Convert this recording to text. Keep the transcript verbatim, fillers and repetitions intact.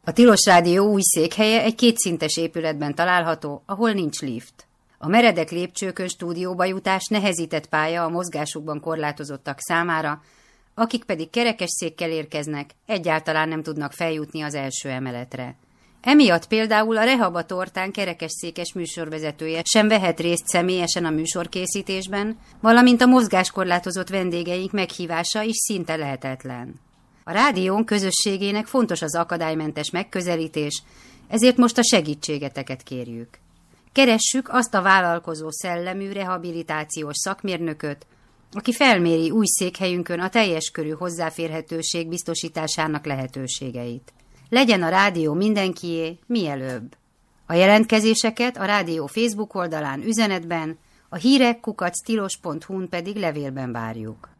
A Tilos Rádió új székhelye egy kétszintes épületben található, ahol nincs lift. A meredek lépcsőkön stúdióba jutás nehezített pálya a mozgásukban korlátozottak számára, akik pedig kerekesszékkel érkeznek, egyáltalán nem tudnak feljutni az első emeletre. Emiatt például a Rehaba Tortán kerekesszékes műsorvezetője sem vehet részt személyesen a műsorkészítésben, valamint a mozgáskorlátozott vendégeink meghívása is szinte lehetetlen. A rádión közösségének fontos az akadálymentes megközelítés, ezért most a segítségeteket kérjük. Keressük azt a vállalkozó szellemű rehabilitációs szakmérnököt, aki felméri új székhelyünkön a teljes körű hozzáférhetőség biztosításának lehetőségeit. Legyen a rádió mindenkié, mielőbb. A jelentkezéseket a rádió Facebook oldalán üzenetben, a hírek kukac tilos pont hu-n pedig levélben várjuk.